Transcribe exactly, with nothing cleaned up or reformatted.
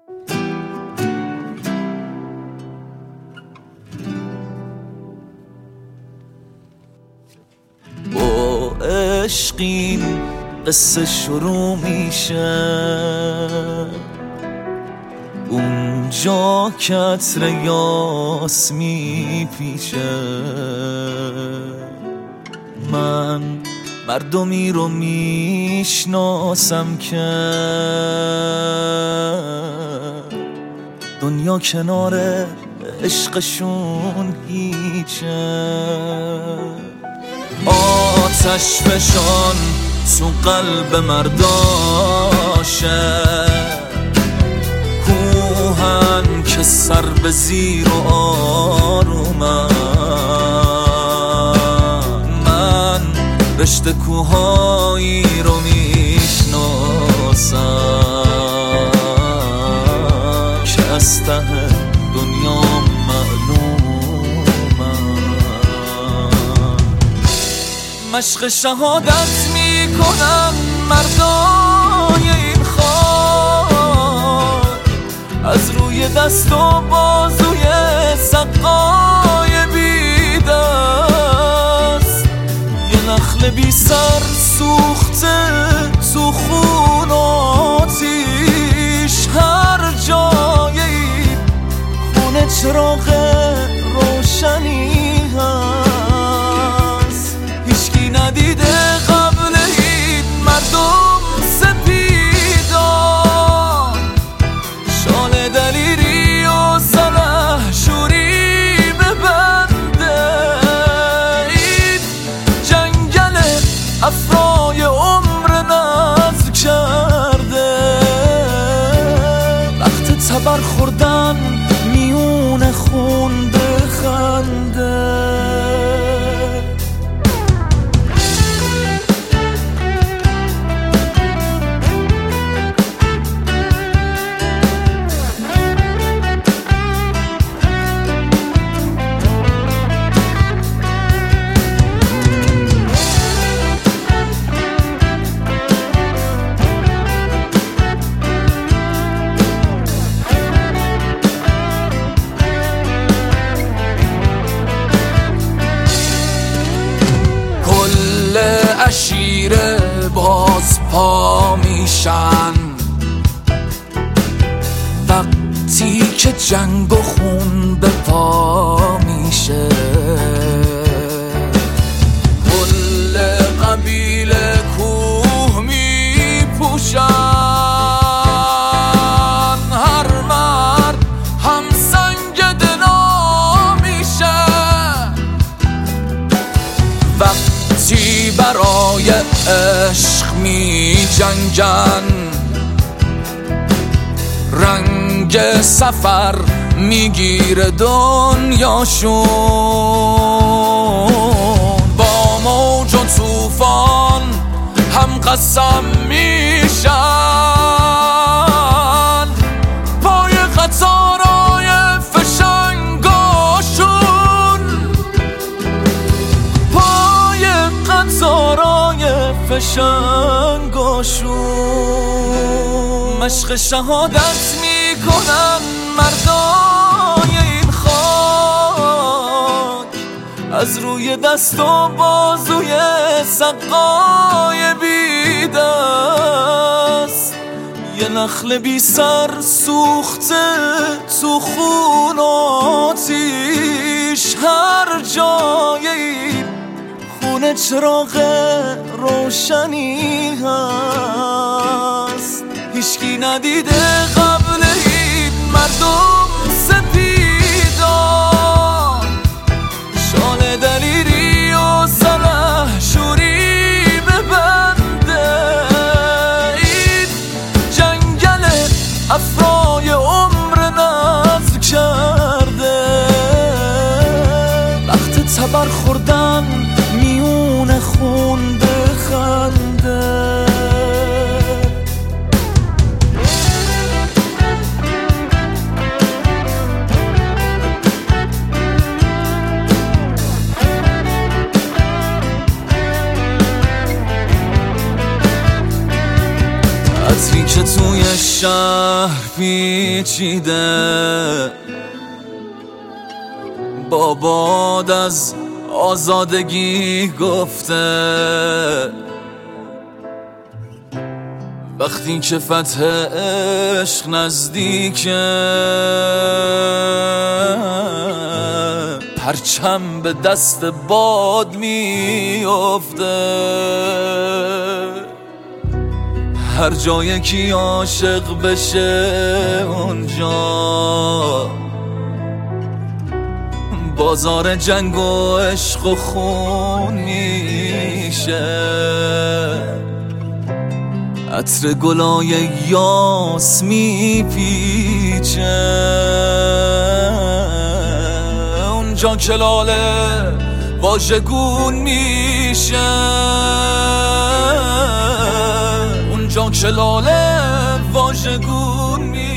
عشقین قصه شروع میشه اونجا که عطر یاس میپیچه. من مردمی رو میشناسم که دنیا کنار عشقشون هیچه. آتش فشان تو قلب مرداشه، کوهن که سر به زیر و آرومن. من رشته کوهایی رو میشناسم که از ته دنیا مشق شهادت میکنن مردای این خاک، از روی دست و بازوی سقای بی دست. یه نخل بی سر سوخته تو خون و آتیش، هر جایی خونه چراغ روشنی هست. هیچکی ندیده قبل این مردم سپیدان، شال دلیری و سلحشوری ببنده. این جنگل افرای عمر نذر کرده، وقت تبر خوردن میون خون بخنده. عشیره باز پا میشن وقتی که جنگ و خون به پا میشه. کل قبیله کوه میپوشن، هر مرد هم سنگ دنا میشه. وقتی برای عشق می جنگن، رنگ سفر میگیره دنیاشون. با موج و طوفان هم قسم میشن، پای قطارای فشنگاشون، پای قطارای فشنگاشون. مشق شهادت میکنن مردای این خاک، از روی دست و بازوی سقای بی دست. یه نخل بی سر سوخته تو خون و آتیش، هر جایی خونه چراغ روشنی هست. هیچکی ندیده قبل این مردم سپیدان، شال دلیری و سلحشوری ببنده. این جنگل افرای عمر نذر کرده، وقت تبر خوردن میون خون بخنده. عطری که توی شهر پیچیده با باد از آزادگی گفته، وقتی که فتح عشق نزدیکه پرچم به دست باد میافته. هر جایی که عاشق بشه اونجا بازار جنگ و عشق و خون میشه. عطر گلای یاس میپیچه اونجا که لاله واژگون میشه، اونجا که لاله واژگون میشه.